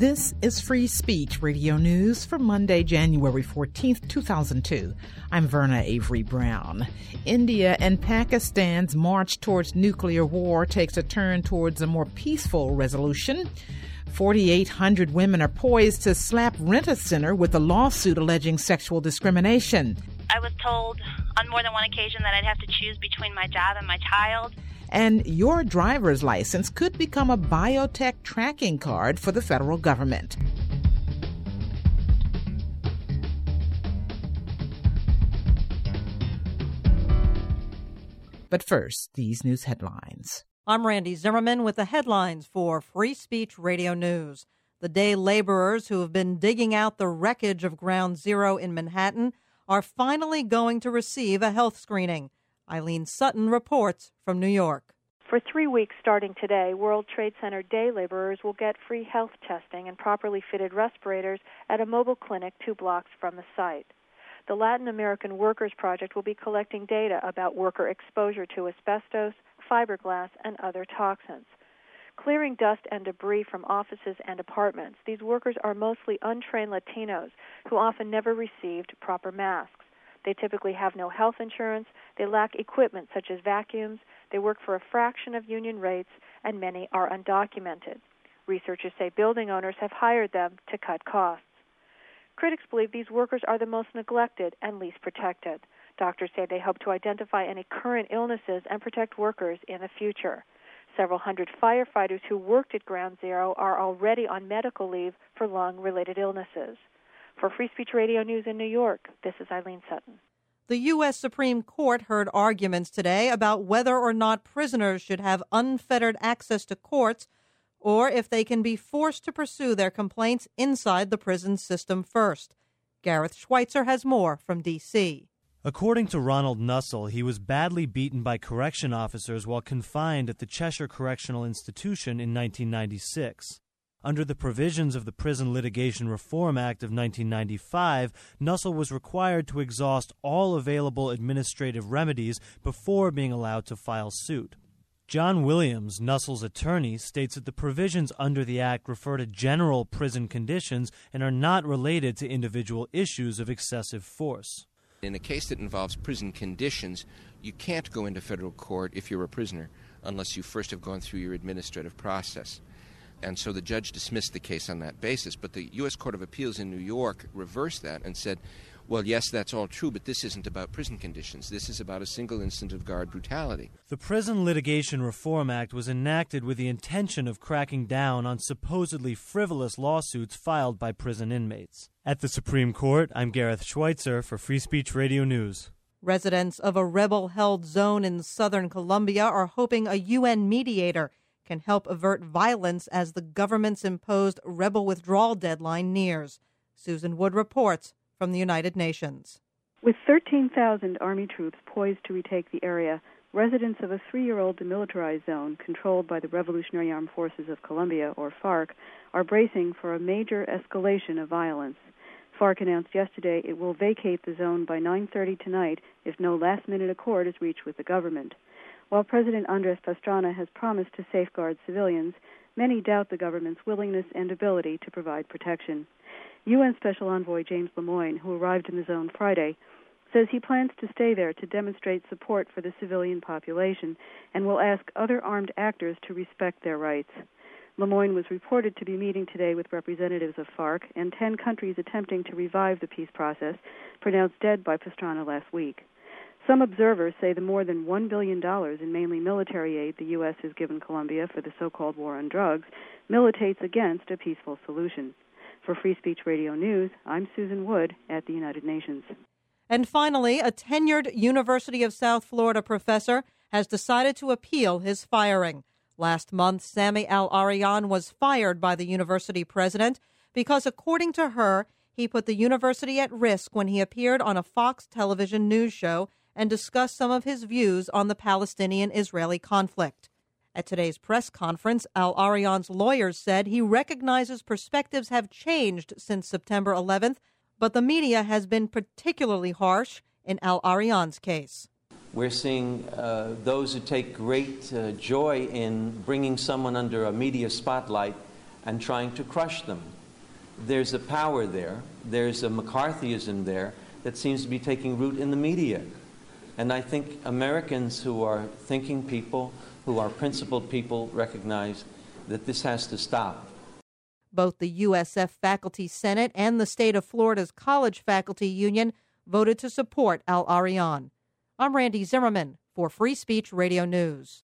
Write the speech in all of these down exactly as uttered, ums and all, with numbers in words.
This is Free Speech Radio News for Monday, January fourteenth, two thousand two. I'm Verna Avery Brown. India and Pakistan's march towards nuclear war takes a turn towards a more peaceful resolution. forty-eight hundred women are poised to slap Rent-A-Center with a lawsuit alleging sexual discrimination. I was told on more than one occasion that I'd have to choose between my job and my child. And your driver's license could become a biotech tracking card for the federal government. But first, these news headlines. I'm Randy Zimmerman with the headlines for Free Speech Radio News. The day laborers who have been digging out the wreckage of Ground Zero in Manhattan are finally going to receive a health screening. Eileen Sutton reports from New York. For three weeks starting today, World Trade Center day laborers will get free health testing and properly fitted respirators at a mobile clinic two blocks from the site. The Latin American Workers Project will be collecting data about worker exposure to asbestos, fiberglass, and other toxins. Clearing dust and debris from offices and apartments, these workers are mostly untrained Latinos who often never received proper masks. They typically have no health insurance, they lack equipment such as vacuums, they work for a fraction of union rates, and many are undocumented. Researchers say building owners have hired them to cut costs. Critics believe these workers are the most neglected and least protected. Doctors say they hope to identify any current illnesses and protect workers in the future. Several hundred firefighters who worked at Ground Zero are already on medical leave for lung-related illnesses. For Free Speech Radio News in New York, this is Eileen Sutton. The U S Supreme Court heard arguments today about whether or not prisoners should have unfettered access to courts or if they can be forced to pursue their complaints inside the prison system first. Gareth Schweitzer has more from D C According to Ronald Nussel, he was badly beaten by correction officers while confined at the Cheshire Correctional Institution in nineteen ninety-six. Under the provisions of the Prison Litigation Reform Act of nineteen ninety-five, Nussel was required to exhaust all available administrative remedies before being allowed to file suit. John Williams, Nussel's attorney, states that the provisions under the Act refer to general prison conditions and are not related to individual issues of excessive force. In a case that involves prison conditions, you can't go into federal court if you're a prisoner unless you first have gone through your administrative process. And so the judge dismissed the case on that basis. But the U S Court of Appeals in New York reversed that and said, well, yes, that's all true, but this isn't about prison conditions. This is about a single incident of guard brutality. The Prison Litigation Reform Act was enacted with the intention of cracking down on supposedly frivolous lawsuits filed by prison inmates. At the Supreme Court, I'm Gareth Schweitzer for Free Speech Radio News. Residents of a rebel-held zone in southern Colombia are hoping a U N mediator can help avert violence as the government's imposed rebel withdrawal deadline nears. Susan Wood reports from the United Nations. With thirteen thousand Army troops poised to retake the area, residents of a three-year-old demilitarized zone controlled by the Revolutionary Armed Forces of Colombia, or FARC, are bracing for a major escalation of violence. FARC announced yesterday it will vacate the zone by nine thirty tonight if no last-minute accord is reached with the government. While President Andres Pastrana has promised to safeguard civilians, many doubt the government's willingness and ability to provide protection. U N Special Envoy James Lemoyne, who arrived in the zone Friday, says he plans to stay there to demonstrate support for the civilian population and will ask other armed actors to respect their rights. Lemoyne was reported to be meeting today with representatives of FARC and ten countries attempting to revive the peace process, pronounced dead by Pastrana last week. Some observers say the more than one billion dollars in mainly military aid the U S has given Colombia for the so-called war on drugs militates against a peaceful solution. For Free Speech Radio News, I'm Susan Wood at the United Nations. And finally, a tenured University of South Florida professor has decided to appeal his firing. Last month, Sami Al-Arian was fired by the university president because, according to her, he put the university at risk when he appeared on a Fox television news show and discussed some of his views on the Palestinian-Israeli conflict. At today's press conference, Al-Arian's lawyers said he recognizes perspectives have changed since September eleventh, but the media has been particularly harsh in Al-Arian's case. We're seeing uh, those who take great uh, joy in bringing someone under a media spotlight and trying to crush them. There's a power there, there's a McCarthyism there that seems to be taking root in the media. And I think Americans who are thinking people, who are principled people, recognize that this has to stop. Both the U S F Faculty Senate and the state of Florida's College Faculty Union voted to support Al-Arian. I'm Randy Zimmerman for Free Speech Radio News.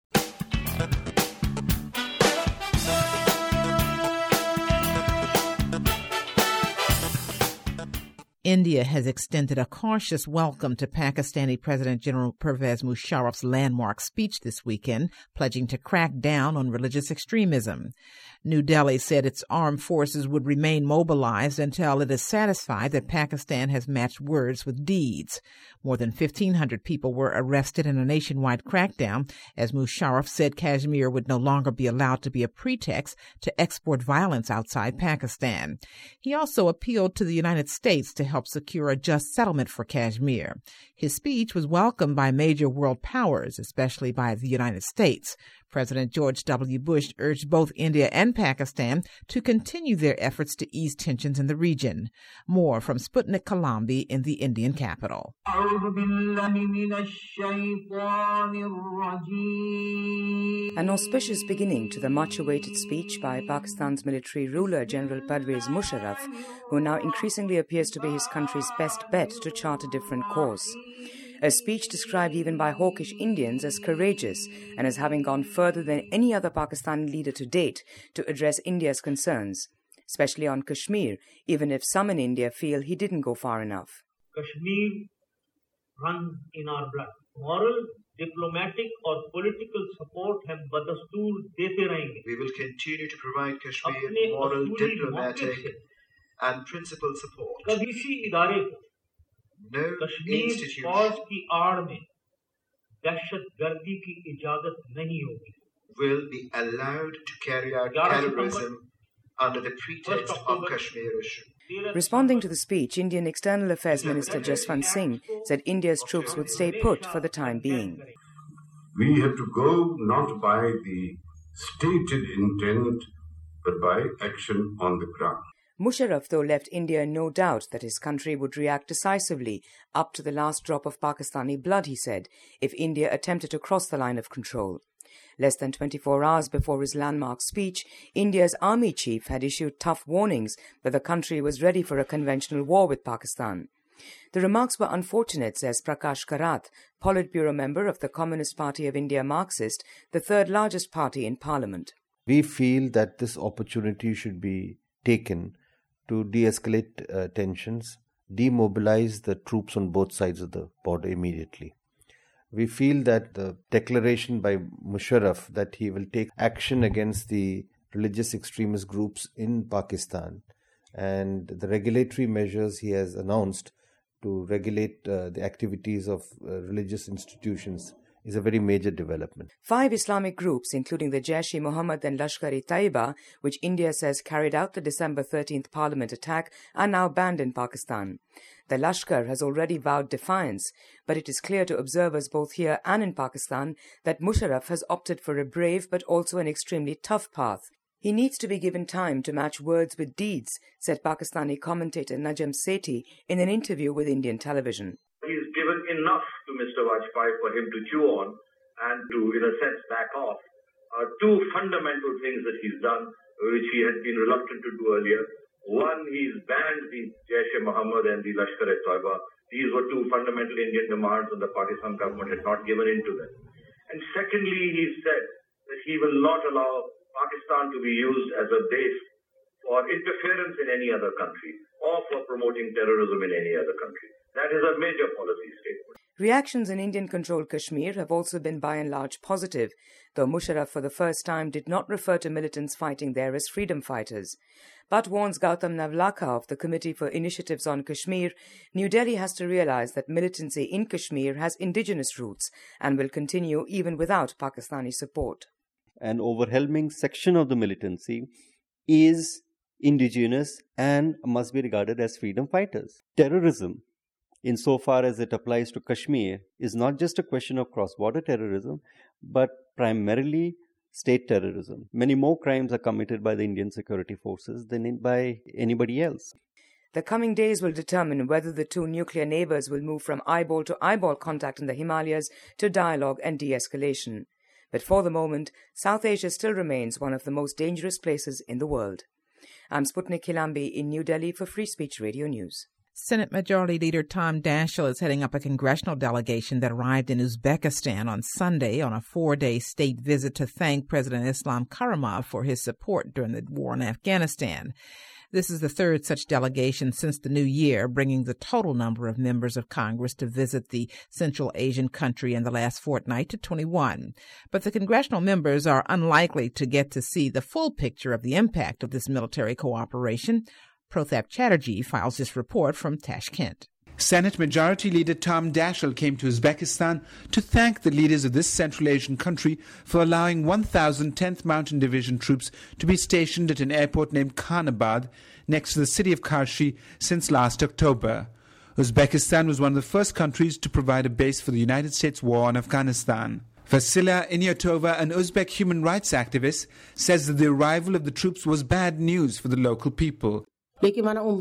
India has extended a cautious welcome to Pakistani President General Pervez Musharraf's landmark speech this weekend, pledging to crack down on religious extremism. New Delhi said its armed forces would remain mobilized until it is satisfied that Pakistan has matched words with deeds. More than fifteen hundred people were arrested in a nationwide crackdown, as Musharraf said Kashmir would no longer be allowed to be a pretext to export violence outside Pakistan. He also appealed to the United States to help secure a just settlement for Kashmir. His speech was welcomed by major world powers, especially by the United States. President George W. Bush urged both India and Pakistan to continue their efforts to ease tensions in the region. More from Sputnik Kalambi in the Indian capital. An auspicious beginning to the much-awaited speech by Pakistan's military ruler, General Pervez Musharraf, who now increasingly appears to be his country's best bet to chart a different course. A speech described even by hawkish Indians as courageous and as having gone further than any other Pakistani leader to date to address India's concerns, especially on Kashmir, even if some in India feel he didn't go far enough. Kashmir runs in our blood. Moral, diplomatic or political support हम बदस्तूर देते रहेंगे. We will continue to provide Kashmir moral, diplomatic and principled support. किसी इदारे को No Kashmir की आड़ में दहशतगर्दी की इजाजत नहीं होगी. Will be allowed to carry out terrorism under the pretext of Kashmir issue. Responding to the speech, Indian External Affairs Minister Jaswant Singh said India's troops would stay put for the time being. We have to go not by the stated intent, but by action on the ground. Musharraf, though, left India in no doubt that his country would react decisively up to the last drop of Pakistani blood, he said, if India attempted to cross the line of control. Less than twenty-four hours before his landmark speech, India's army chief had issued tough warnings that the country was ready for a conventional war with Pakistan. The remarks were unfortunate, says Prakash Karat, Politburo member of the Communist Party of India Marxist, the third largest party in parliament. We feel that this opportunity should be taken to de-escalate uh, tensions, demobilize the troops on both sides of the border immediately. We feel that the declaration by Musharraf that he will take action against the religious extremist groups in Pakistan and the regulatory measures he has announced to regulate uh, the activities of uh, religious institutions is a very major development. Five Islamic groups, including the Jaish-e-Mohammed and Lashkar-e-Taiba, which India says carried out the December thirteenth parliament attack, are now banned in Pakistan. The Lashkar has already vowed defiance, but it is clear to observers both here and in Pakistan that Musharraf has opted for a brave but also an extremely tough path. He needs to be given time to match words with deeds, said Pakistani commentator Najam Sethi in an interview with Indian television. He's given enough to Mister Vajpayee for him to chew on and to, in a sense, back off. Uh, two fundamental things that he's done, which he had been reluctant to do earlier. One, he's banned the Jaish-e-Mohammed and the Lashkar-e-Taiba. These were two fundamental Indian demands and the Pakistan government had not given in to them. And secondly, he said that he will not allow Pakistan to be used as a base for interference in any other country or for promoting terrorism in any other country. That is a major policy statement. Reactions in Indian-controlled Kashmir have also been by and large positive, though Musharraf for the first time did not refer to militants fighting there as freedom fighters. But warns Gautam Navlakha of the Committee for Initiatives on Kashmir, New Delhi has to realize that militancy in Kashmir has indigenous roots and will continue even without Pakistani support. An overwhelming section of the militancy is indigenous and must be regarded as freedom fighters. Terrorism, insofar as it applies to Kashmir, is not just a question of cross-border terrorism, but primarily state terrorism. Many more crimes are committed by the Indian security forces than by anybody else. The coming days will determine whether the two nuclear neighbors will move from eyeball-to-eyeball contact in the Himalayas to dialogue and de-escalation. But for the moment, South Asia still remains one of the most dangerous places in the world. I'm Sputnik Kilambi in New Delhi for Free Speech Radio News. Senate Majority Leader Tom Daschle is heading up a congressional delegation that arrived in Uzbekistan on Sunday on a four-day state visit to thank President Islam Karimov for his support during the war in Afghanistan. This is the third such delegation since the new year, bringing the total number of members of Congress to visit the Central Asian country in the last fortnight to twenty-one. But the congressional members are unlikely to get to see the full picture of the impact of this military cooperation. Prothap Chatterjee files this report from Tashkent. Senate Majority Leader Tom Daschle came to Uzbekistan to thank the leaders of this Central Asian country for allowing one thousand tenth Mountain Division troops to be stationed at an airport named Khanabad next to the city of Karshi since last October. Uzbekistan was one of the first countries to provide a base for the United States war on Afghanistan. Vasila Inyatova, an Uzbek human rights activist, says that the arrival of the troops was bad news for the local people. Now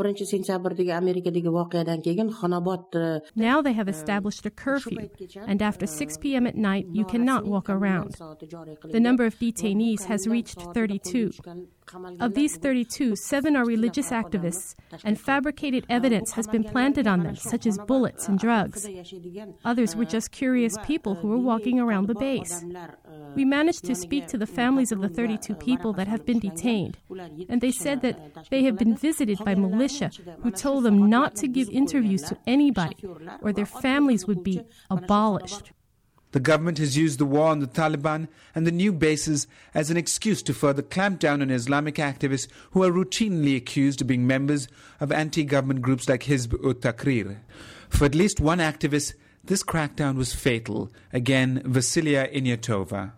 they have established a curfew, and after six p.m. at night, you cannot walk around. The number of detainees has reached thirty-two. Of these thirty-two, seven are religious activists, and fabricated evidence has been planted on them, such as bullets and drugs. Others were just curious people who were walking around the base. We managed to speak to the families of the thirty-two people that have been detained, and they said that they have been visited by militia who told them not to give interviews to anybody or their families would be abolished. The government has used the war on the Taliban and the new bases as an excuse to further clamp down on Islamic activists who are routinely accused of being members of anti-government groups like Hizb ut-Tahrir. For at least one activist, this crackdown was fatal. Again, Vasilia Inyatova.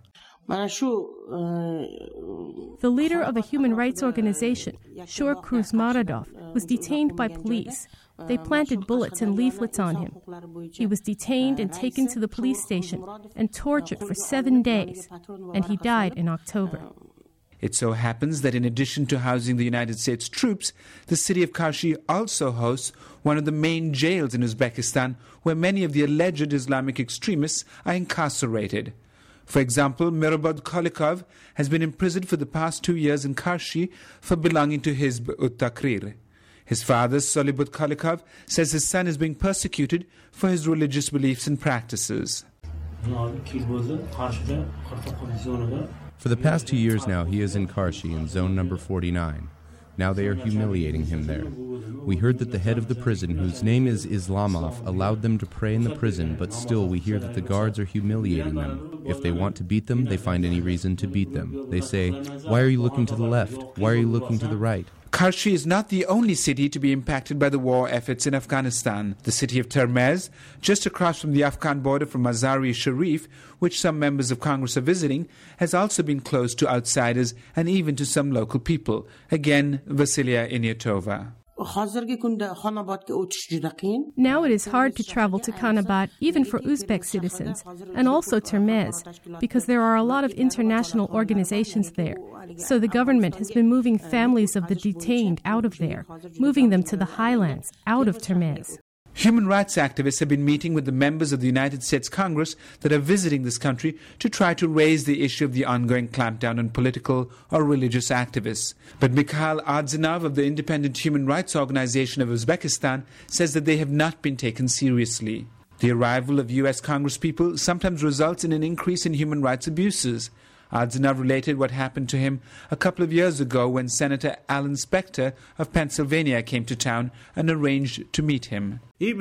The leader of a human rights organization, Shor Kruzmaradov, was detained by police. They planted bullets and leaflets on him. He was detained and taken to the police station and tortured for seven days, and he died in October. It so happens that in addition to housing the United States troops, the city of Karshi also hosts one of the main jails in Uzbekistan, where many of the alleged Islamic extremists are incarcerated. For example, Mirabad Kolikov has been imprisoned for the past two years in Karshi for belonging to Hizb ut-Tahrir. His father, Solibut Kolikov, says his son is being persecuted for his religious beliefs and practices. For the past two years now, he is in Karshi in zone number forty-nine. Now they are humiliating him there. We heard that the head of the prison, whose name is Islamov, allowed them to pray in the prison, but still we hear that the guards are humiliating them. If they want to beat them, they find any reason to beat them. They say, "Why are you looking to the left? Why are you looking to the right?" Karshi is not the only city to be impacted by the war efforts in Afghanistan. The city of Termez, just across from the Afghan border from Mazar-e Sharif, which some members of Congress are visiting, has also been closed to outsiders and even to some local people. Again, Vasilia Inyatova. Now it is hard to travel to Khanabad, even for Uzbek citizens, and also Termez, because there are a lot of international organizations there. So the government has been moving families of the detained out of there, moving them to the highlands, out of Termez. Human rights activists have been meeting with the members of the United States Congress that are visiting this country to try to raise the issue of the ongoing clampdown on political or religious activists. But Mikhail Ardzinov of the Independent Human Rights Organization of Uzbekistan says that they have not been taken seriously. The arrival of U S congresspeople sometimes results in an increase in human rights abuses. Ardzinov related what happened to him a couple of years ago when Senator Alan Specter of Pennsylvania came to town and arranged to meet him. It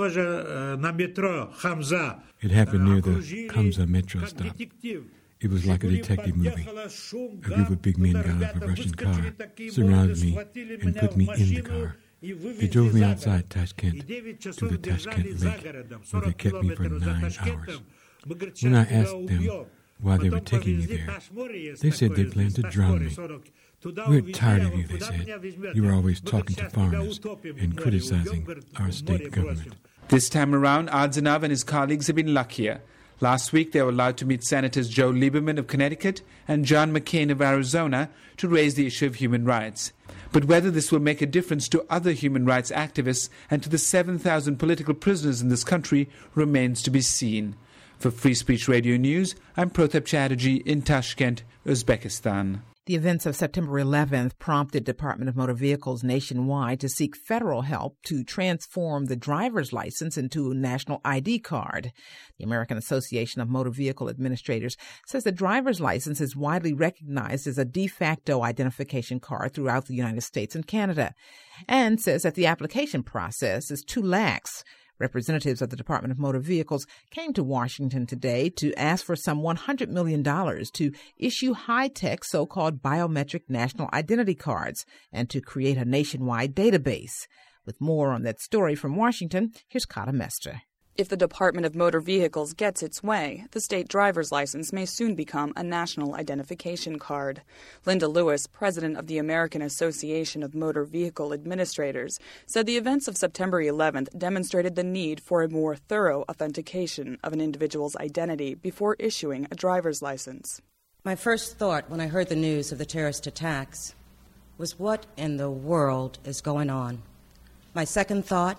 happened near the Kamza metro stop. It was like a detective movie. A group of big men got out of a Russian car, surrounded me, and put me in the car. They drove me outside Tashkent to the Tashkent Lake, where they kept me for nine hours. When I asked them why they were taking me there, they said they planned to drown me. "We're tired of you," they said. "You are always talking to foreigners and criticizing our state government." This time around, Ardzinov and his colleagues have been luckier. Last week, they were allowed to meet Senators Joe Lieberman of Connecticut and John McCain of Arizona to raise the issue of human rights. But whether this will make a difference to other human rights activists and to the seven thousand political prisoners in this country remains to be seen. For Free Speech Radio News, I'm Protap Chatterjee in Tashkent, Uzbekistan. The events of September eleventh prompted Department of Motor Vehicles nationwide to seek federal help to transform the driver's license into a national I D card. The American Association of Motor Vehicle Administrators says the driver's license is widely recognized as a de facto identification card throughout the United States and Canada, and says that the application process is too lax. Representatives of the Department of Motor Vehicles came to Washington today to ask for some one hundred million dollars to issue high-tech so-called biometric national identity cards and to create a nationwide database. With more on that story from Washington, here's Kata Mester. If the Department of Motor Vehicles gets its way, the state driver's license may soon become a national identification card. Linda Lewis, president of the American Association of Motor Vehicle Administrators, said the events of September eleventh demonstrated the need for a more thorough authentication of an individual's identity before issuing a driver's license. My first thought when I heard the news of the terrorist attacks was, what in the world is going on? My second thought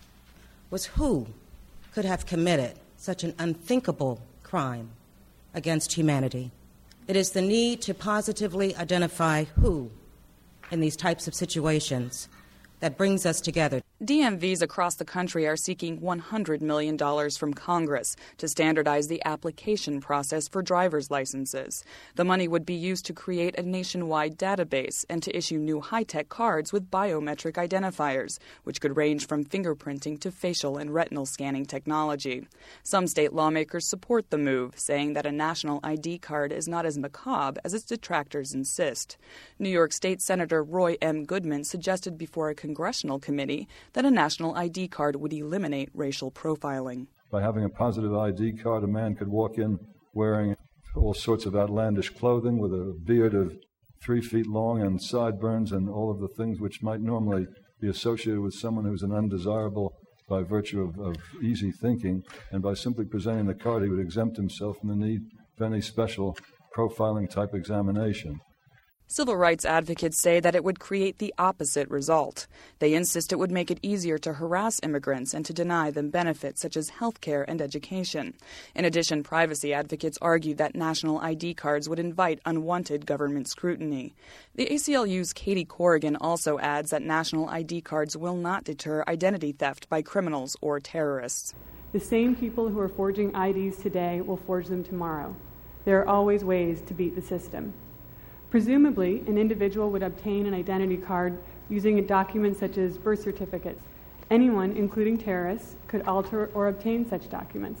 was, who could have committed such an unthinkable crime against humanity? It is the need to positively identify who in these types of situations that brings us together. D M Vs across the country are seeking one hundred million dollars from Congress to standardize the application process for driver's licenses. The money would be used to create a nationwide database and to issue new high-tech cards with biometric identifiers, which could range from fingerprinting to facial and retinal scanning technology. Some state lawmakers support the move, saying that a national I D card is not as macabre as its detractors insist. New York State Senator Roy M. Goodman suggested before a congressional committee that a national I D card would eliminate racial profiling. By having a positive I D card, a man could walk in wearing all sorts of outlandish clothing with a beard of three feet long and sideburns and all of the things which might normally be associated with someone who's an undesirable by virtue of, of easy thinking. And by simply presenting the card, he would exempt himself from the need for any special profiling type examination. Civil rights advocates say that it would create the opposite result. They insist it would make it easier to harass immigrants and to deny them benefits such as health care and education. In addition, privacy advocates argue that national I D cards would invite unwanted government scrutiny. The A C L U's Katie Corrigan also adds that national I D cards will not deter identity theft by criminals or terrorists. The same people who are forging I Ds today will forge them tomorrow. There are always ways to beat the system. Presumably, an individual would obtain an identity card using a document such as birth certificates. Anyone, including terrorists, could alter or obtain such documents.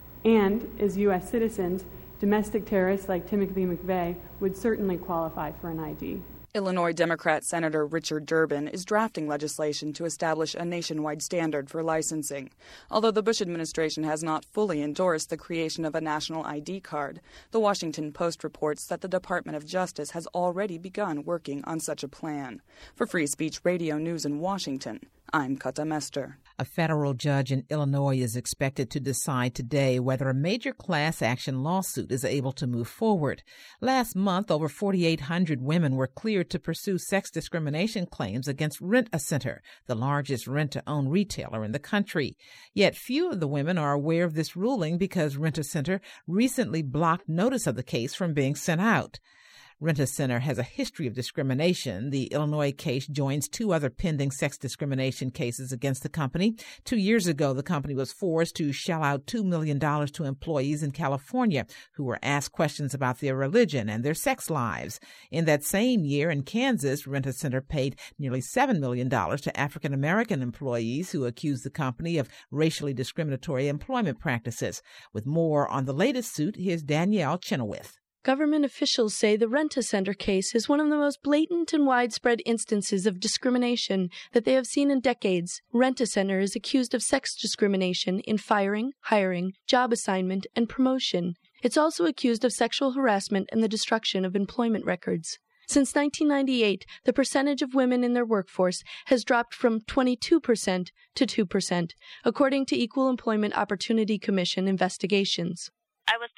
And, as U S citizens, domestic terrorists like Timothy McVeigh would certainly qualify for an I D. Illinois Democrat Senator Richard Durbin is drafting legislation to establish a nationwide standard for licensing. Although the Bush administration has not fully endorsed the creation of a national I D card, the Washington Post reports that the Department of Justice has already begun working on such a plan. For Free Speech Radio News in Washington, I'm Kata Mester. A federal judge in Illinois is expected to decide today whether a major class action lawsuit is able to move forward. Last month, over forty-eight hundred women were cleared to pursue sex discrimination claims against Rent-A-Center, the largest rent-to-own retailer in the country. Yet few of the women are aware of this ruling because Rent-A-Center recently blocked notice of the case from being sent out. Rent-A-Center has a history of discrimination. The Illinois case joins two other pending sex discrimination cases against the company. Two years ago, the company was forced to shell out two million dollars to employees in California who were asked questions about their religion and their sex lives. In that same year, in Kansas, Rent-A-Center paid nearly seven million dollars to African-American employees who accused the company of racially discriminatory employment practices. With more on the latest suit, here's Danielle Chenoweth. Government officials say the Rent-A-Center case is one of the most blatant and widespread instances of discrimination that they have seen in decades. Rent-A-Center is accused of sex discrimination in firing, hiring, job assignment, and promotion. It's also accused of sexual harassment and the destruction of employment records. Since nineteen ninety-eight, the percentage of women in their workforce has dropped from twenty-two percent to two percent, according to Equal Employment Opportunity Commission investigations.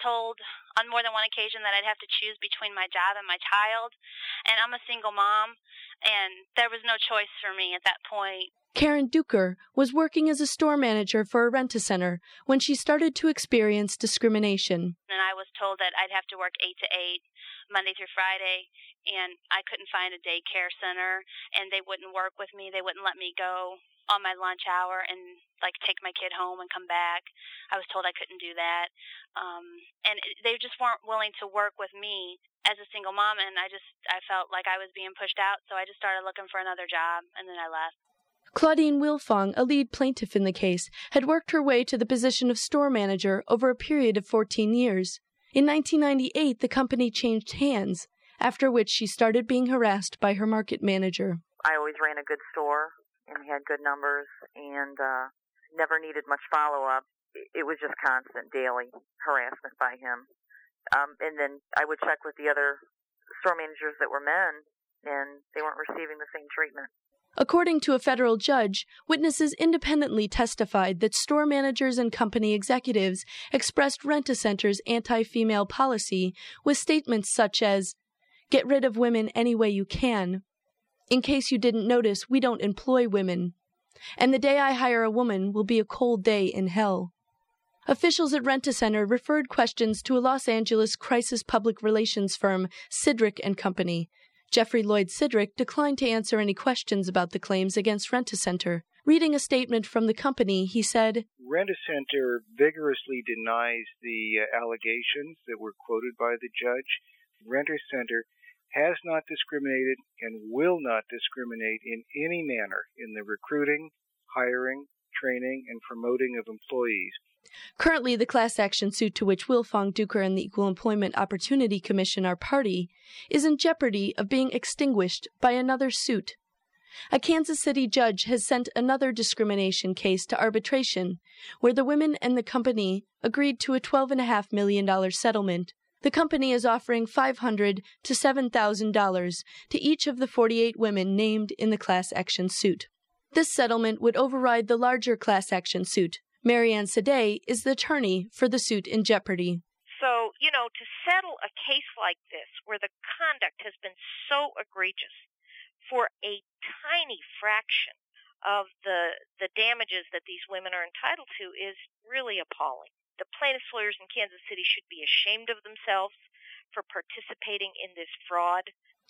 told on more than one occasion that I'd have to choose between my job and my child, and I'm a single mom, and there was no choice for me at that point. Karen Duker was working as a store manager for a rent-a-center when she started to experience discrimination. And I was told that I'd have to work eight to eight, Monday through Friday, and I couldn't find a daycare center, and they wouldn't work with me. They wouldn't let me go on my lunch hour and, like, take my kid home and come back. I was told I couldn't do that. Um, and they just weren't willing to work with me as a single mom, and I just, I felt like I was being pushed out, so I just started looking for another job, and then I left. Claudine Wilfong, a lead plaintiff in the case, had worked her way to the position of store manager over a period of fourteen years. In nineteen ninety-eight, the company changed hands, after which she started being harassed by her market manager. I always ran a good store and had good numbers and uh, never needed much follow-up. It was just constant, daily harassment by him. Um, and then I would check with the other store managers that were men, and they weren't receiving the same treatment. According to a federal judge, witnesses independently testified that store managers and company executives expressed Rent-A-Center's anti-female policy with statements such as, "Get rid of women any way you can. In case you didn't notice, we don't employ women. And the day I hire a woman will be a cold day in hell." Officials at Rent-A-Center referred questions to a Los Angeles crisis public relations firm, Sidrick and Company. Jeffrey Lloyd Sidrick declined to answer any questions about the claims against Rent-A-Center. Reading a statement from the company, he said, Rent-A-Center vigorously denies the uh, allegations that were quoted by the judge. Rent-A-Center has not discriminated and will not discriminate in any manner in the recruiting, hiring, training, and promoting of employees. Currently, the class action suit to which Wilfong, Duker, and the Equal Employment Opportunity Commission are party is in jeopardy of being extinguished by another suit. A Kansas City judge has sent another discrimination case to arbitration, where the women and the company agreed to a twelve point five million dollars settlement. The company is offering five hundred dollars to seven thousand dollars to each of the forty-eight women named in the class action suit. This settlement would override the larger class action suit. Marianne Sadeh is the attorney for the suit in jeopardy. So, you know, to settle a case like this, where the conduct has been so egregious, for a tiny fraction of the the damages that these women are entitled to is really appalling. The plaintiffs' lawyers in Kansas City should be ashamed of themselves for participating in this fraud.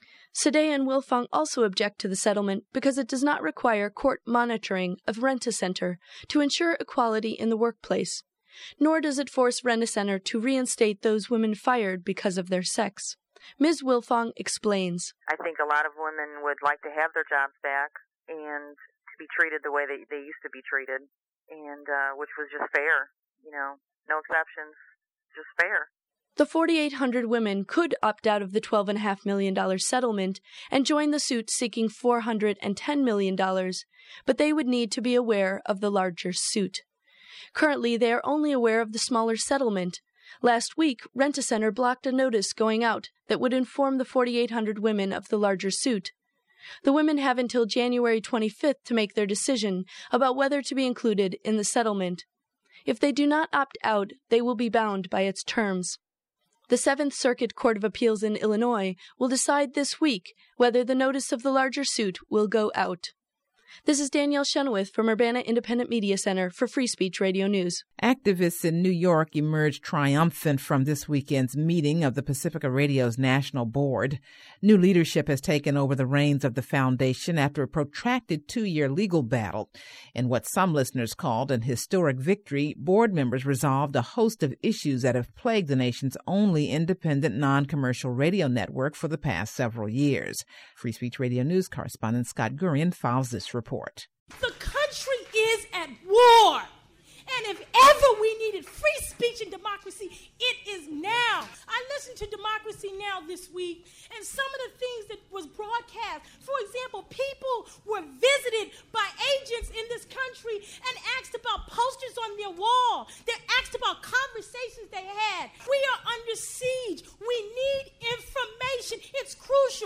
Sadeh and Wilfong also object to the settlement because it does not require court monitoring of Rent-A-Center to ensure equality in the workplace, nor does it force Rent-A-Center to reinstate those women fired because of their sex. Miz Wilfong explains. I think a lot of women would like to have their jobs back and to be treated the way they, they used to be treated, and uh, which was just fair, you know, no exceptions, just fair. The forty-eight hundred women could opt out of the twelve point five million dollars settlement and join the suit seeking four hundred ten million dollars, but they would need to be aware of the larger suit. Currently, they are only aware of the smaller settlement. Last week, Rent-A-Center blocked a notice going out that would inform the forty-eight hundred women of the larger suit. The women have until January twenty-fifth to make their decision about whether to be included in the settlement. If they do not opt out, they will be bound by its terms. The Seventh Circuit Court of Appeals in Illinois will decide this week whether the notice of the larger suit will go out. This is Danielle Chenoweth from Urbana Independent Media Center for Free Speech Radio News. Activists in New York emerged triumphant from this weekend's meeting of the Pacifica Radio's National Board. New leadership has taken over the reins of the foundation after a protracted two-year legal battle. In what some listeners called an historic victory, board members resolved a host of issues that have plagued the nation's only independent non-commercial radio network for the past several years. Free Speech Radio News correspondent Scott Gurian files this report. Report. The country is at war. And if ever we needed free speech and democracy, it is now. I listened to Democracy Now! This week, and some of the things that was broadcast. For example, people were visited by agents in this country and asked about posters on their wall. They asked about conversations they had. We are under siege. We need information. It's crucial.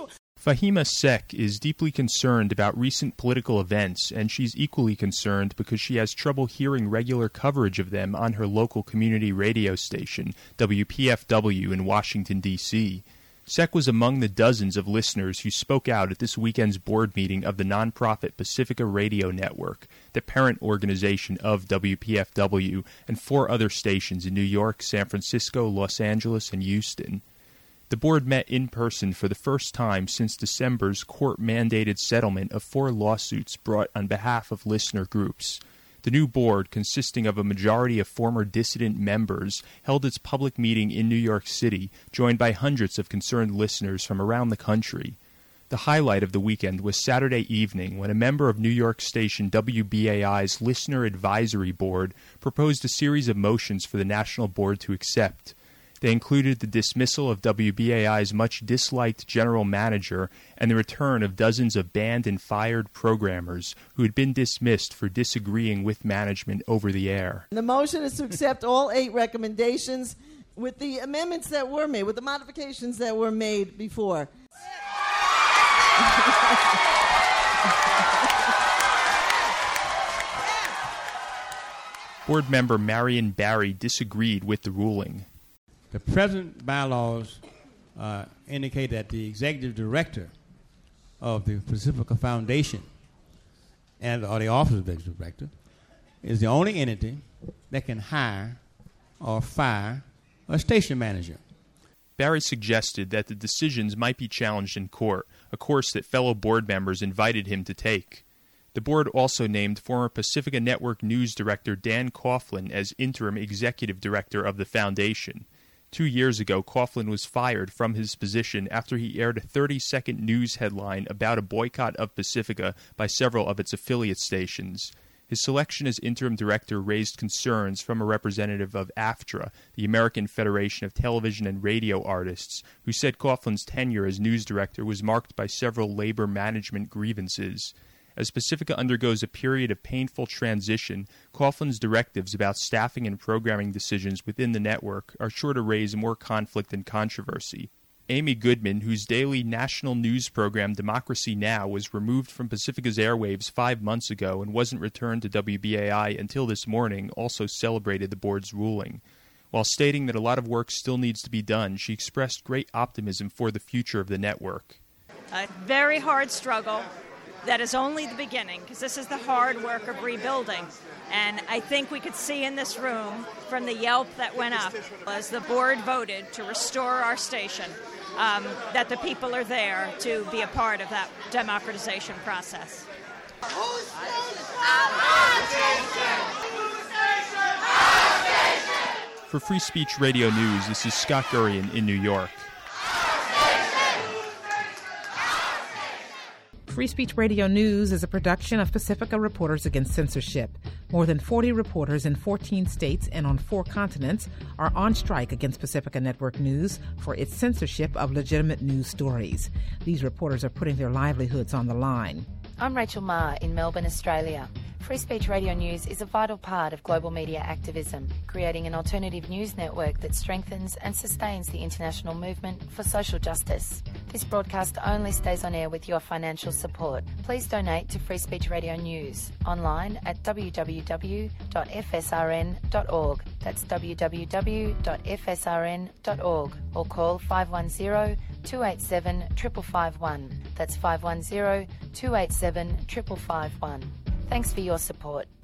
Fahima Sek is deeply concerned about recent political events, and she's equally concerned because she has trouble hearing regular coverage of them on her local community radio station, W P F W in Washington, D C Sek was among the dozens of listeners who spoke out at this weekend's board meeting of the nonprofit Pacifica Radio Network, the parent organization of W P F W and four other stations in New York, San Francisco, Los Angeles, and Houston. The board met in person for the first time since December's court-mandated settlement of four lawsuits brought on behalf of listener groups. The new board, consisting of a majority of former dissident members, held its public meeting in New York City, joined by hundreds of concerned listeners from around the country. The highlight of the weekend was Saturday evening when a member of New York station W B A I's Listener Advisory Board proposed a series of motions for the national board to accept. They included the dismissal of W B A I's much-disliked general manager and the return of dozens of banned and fired programmers who had been dismissed for disagreeing with management over the air. The motion is to accept all eight recommendations with the amendments that were made, with the modifications that were made before. Board member Marion Barry disagreed with the ruling. The present bylaws uh, indicate that the executive director of the Pacifica Foundation and or the office of the executive director is the only entity that can hire or fire a station manager. Barry suggested that the decisions might be challenged in court, a course that fellow board members invited him to take. The board also named former Pacifica Network News Director Dan Coughlin as interim executive director of the foundation. Two years ago, Coughlin was fired from his position after he aired a thirty-second news headline about a boycott of Pacifica by several of its affiliate stations. His selection as interim director raised concerns from a representative of AFTRA, the American Federation of Television and Radio Artists, who said Coughlin's tenure as news director was marked by several labor management grievances. As Pacifica undergoes a period of painful transition, Coughlin's directives about staffing and programming decisions within the network are sure to raise more conflict and controversy. Amy Goodman, whose daily national news program Democracy Now! Was removed from Pacifica's airwaves five months ago and wasn't returned to W B A I until this morning, also celebrated the board's ruling. While stating that a lot of work still needs to be done, she expressed great optimism for the future of the network. A very hard struggle. That is only the beginning, because this is the hard work of rebuilding. And I think we could see in this room from the yelp that went up as the board voted to restore our station, um, that the people are there to be a part of that democratization process. For Free Speech Radio News, this is Scott Gurian in New York. Free Speech Radio News is a production of Pacifica Reporters Against Censorship. More than forty reporters in fourteen states and on four continents are on strike against Pacifica Network News for its censorship of legitimate news stories. These reporters are putting their livelihoods on the line. I'm Rachel Marr in Melbourne, Australia. Free Speech Radio News is a vital part of global media activism, creating an alternative news network that strengthens and sustains the international movement for social justice. This broadcast only stays on air with your financial support. Please donate to Free Speech Radio News online at w w w dot f s r n dot org. That's w w w dot f s r n dot org or call five one zero, two eight seven, five five five one. That's five one zero, two eight seven, five five five one. Thanks for your support.